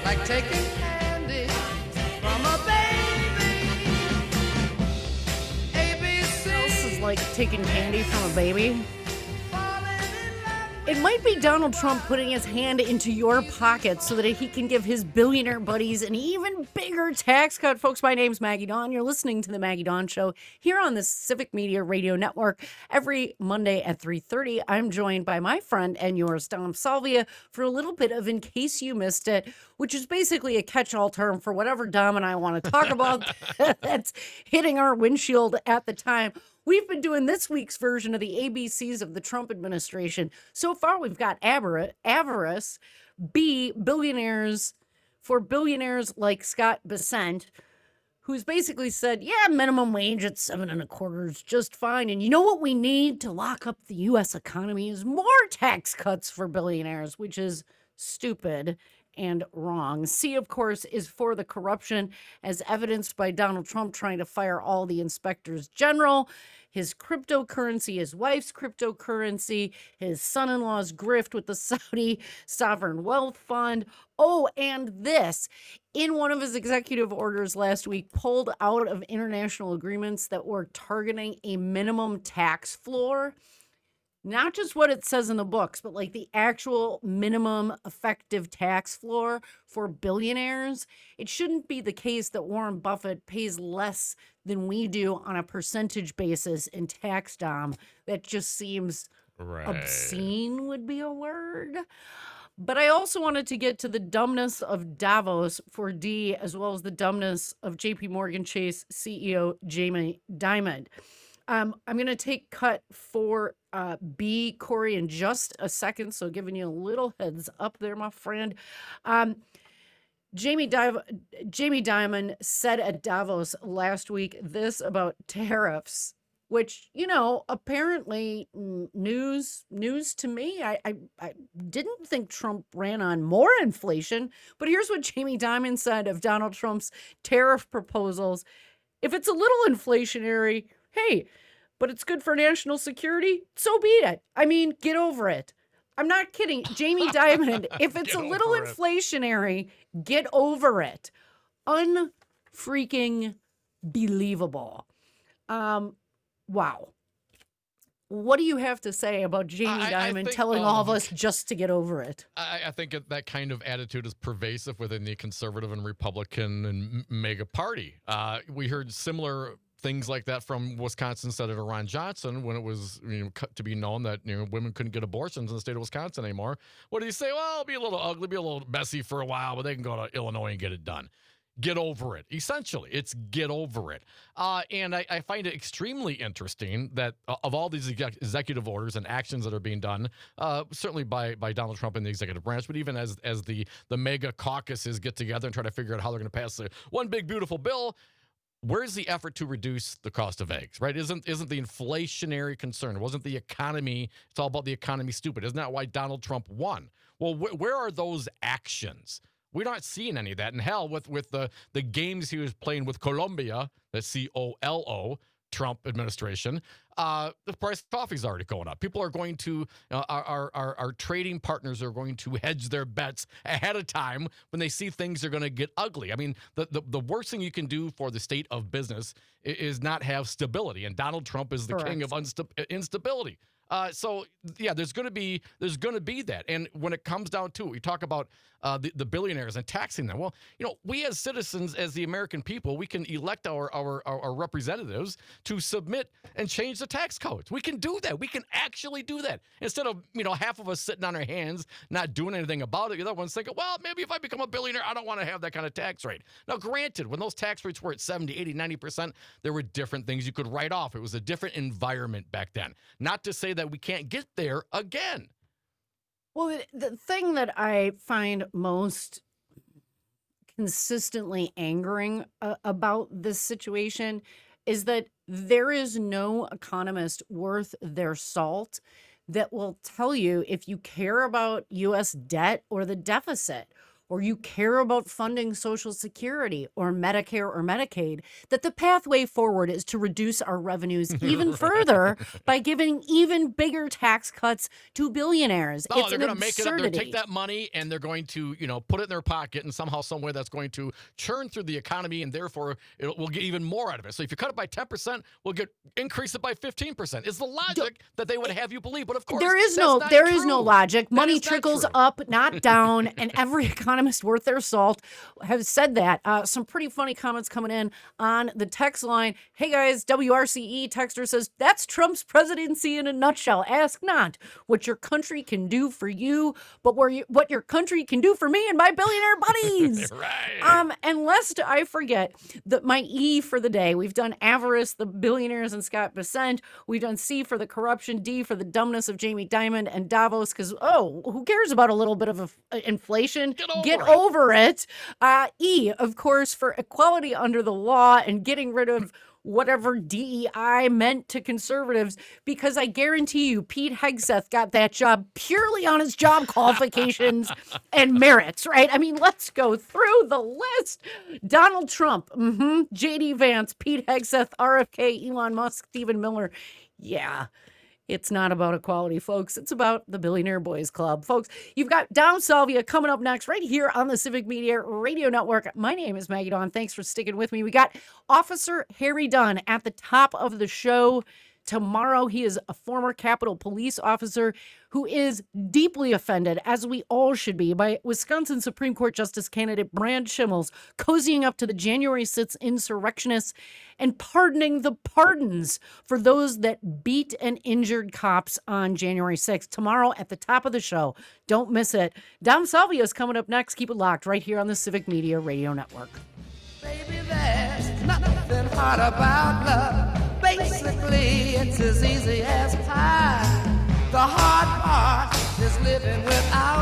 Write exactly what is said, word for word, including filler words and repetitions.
like taking candy from a baby. A B C. This is like taking candy from a baby. Falling in love. It might be Donald Trump putting his hand into your pocket so that he can give his billionaire buddies an even bigger tax cut. Folks, my name's Maggie Dawn. You're listening to The Maggie Dawn Show here on the Civic Media Radio Network every Monday at three thirty. I'm joined by my friend and yours, Dom Salvia, for a little bit of In Case You Missed It, which is basically a catch-all term for whatever Dom and I want to talk about that's hitting our windshield at the time. We've been doing this week's version of the A B Cs of the Trump administration. So far, we've got avarice, avarice, B, billionaires for billionaires like Scott Bessent, who's basically said, yeah, minimum wage at seven and a quarter is just fine. And you know what we need to lock up the U S economy is more tax cuts for billionaires, which is stupid and wrong. C, of course, is for the corruption, as evidenced by Donald Trump trying to fire all the inspectors general, his cryptocurrency, his wife's cryptocurrency, his son-in-law's grift with the Saudi Sovereign Wealth Fund. Oh, and this, in one of his executive orders last week, pulled out of international agreements that were targeting a minimum tax floor. Not just what it says in the books, but like the actual minimum effective tax floor for billionaires. It shouldn't be the case that Warren Buffett pays less than we do on a percentage basis in tax, Dom. That just seems Right. obscene would be a word. But I also wanted to get to the dumbness of Davos for D, as well as the dumbness of J P Morgan Chase C E O Jamie Dimon. Um, I'm going to take cut for uh, B, Corey, in just a second. So giving you a little heads up there, my friend. Um, Jamie, Div- Jamie Dimon said at Davos last week this about tariffs, which, you know, apparently mm, news news to me. I, I, I didn't think Trump ran on more inflation. But here's what Jamie Dimon said of Donald Trump's tariff proposals. If it's a little inflationary, hey, but it's good for national security, so be it. I mean, get over it. I'm not kidding. Jamie Dimon, if it's Get a little over it. inflationary, get over it. Unfreaking believable. Um, wow. What do you have to say about Jamie I- I Dimon think, telling all of um, us just to get over it? I, I think it- that kind of attitude is pervasive within the conservative and Republican and m- mega party. Uh, we heard similar things like that from Wisconsin Senator Ron Johnson when it was, you know, cut to be known that, you know, women couldn't get abortions in the state of Wisconsin anymore. What did he say? Well, it'll be a little ugly, be a little messy for a while, but they can go to Illinois and get it done. Get over it. Essentially, it's get over it. Uh, and I, I find it extremely interesting that uh, of all these exec- executive orders and actions that are being done, uh, certainly by by Donald Trump and the executive branch, but even as as the the mega caucuses get together and try to figure out how they're going to pass the one big beautiful bill, where's the effort to reduce the cost of eggs? Right? Isn't isn't the inflationary concern? Wasn't the economy? It's all about the economy. Stupid. Isn't that why Donald Trump won? Well, wh- where are those actions? We're not seeing any of that. And hell, with with the the games he was playing with Colombia, the C O L O, Trump administration, uh, the price of coffee is already going up. People are going to, uh, our, our, our, our trading partners are going to hedge their bets ahead of time when they see things are going to get ugly. I mean, the, the, the worst thing you can do for the state of business is, is not have stability. And Donald Trump is the king of unsta- instability. Uh, so yeah, there's going to be there's going to be that, and when it comes down to it, we talk about uh, the the billionaires and taxing them. Well, you know, we as citizens, as the American people, we can elect our our our, our representatives to submit and change the tax codes. We can do that. We can actually do that instead of, you know, half of us sitting on our hands not doing anything about it. The other one's thinking, well, maybe if I become a billionaire, I don't want to have that kind of tax rate. Now, granted, when those tax rates were at seventy, eighty, ninety percent, there were different things you could write off. It was a different environment back then. Not to say that we can't get there again. Well, the, the thing that I find most consistently angering uh, about this situation is that there is no economist worth their salt that will tell you if you care about U S debt or the deficit. or you care about funding Social Security or Medicare or Medicaid, that the pathway forward is to reduce our revenues even further by giving even bigger tax cuts to billionaires. No, it's they're an going to make it. They're absurdity. take that money and they're going to, you know, put it in their pocket, and somehow, some way, that's going to churn through the economy, and therefore it will get even more out of it. So if you cut it by ten percent, we'll get increase it by fifteen percent. It's the logic that they would have you believe, but of course There is that's no not there true. is no logic. That Money is not trickles true. up, not down, and every economist worth their salt has said that. Uh, some pretty funny comments coming in on the text line. Hey guys, W R C E texter says, that's Trump's presidency in a nutshell. Ask not what your country can do for you, but where you, what your country can do for me and my billionaire buddies. Right. Um, and lest I forget, the, my E for the day, we've done avarice, the billionaires, and Scott Bessent. We've done C for the corruption, D for the dumbness of Jamie Dimon and Davos, because, oh, who cares about a little bit of a, a inflation? Get over Get it. over it. Uh, e, of course, for equality under the law and getting rid of whatever D E I meant to conservatives, because I guarantee you Pete Hegseth got that job purely on his job qualifications and merits, right? I mean, let's go through the list. Donald Trump, mm-hmm, J D Vance, Pete Hegseth, R F K, Elon Musk, Stephen Miller. Yeah. It's not about equality, folks. It's about the Billionaire Boys Club. Folks, you've got Dom Salvia coming up next right here on the Civic Media Radio Network. My name is Maggie Dawn. Thanks for sticking with me. We got Officer Harry Dunn at the top of the show tomorrow. He is a former Capitol Police officer who is deeply offended, as we all should be, by Wisconsin Supreme Court Justice candidate Brad Schimmels cozying up to the January sixth insurrectionists and pardoning the pardons for those that beat and injured cops on January sixth. Tomorrow at the top of the show. Don't miss it. Dom Salvia is coming up next. Keep it locked right here on the Civic Media Radio Network. Baby, there's nothing hard about love. Basically, it's as easy as pie. The hard part is living without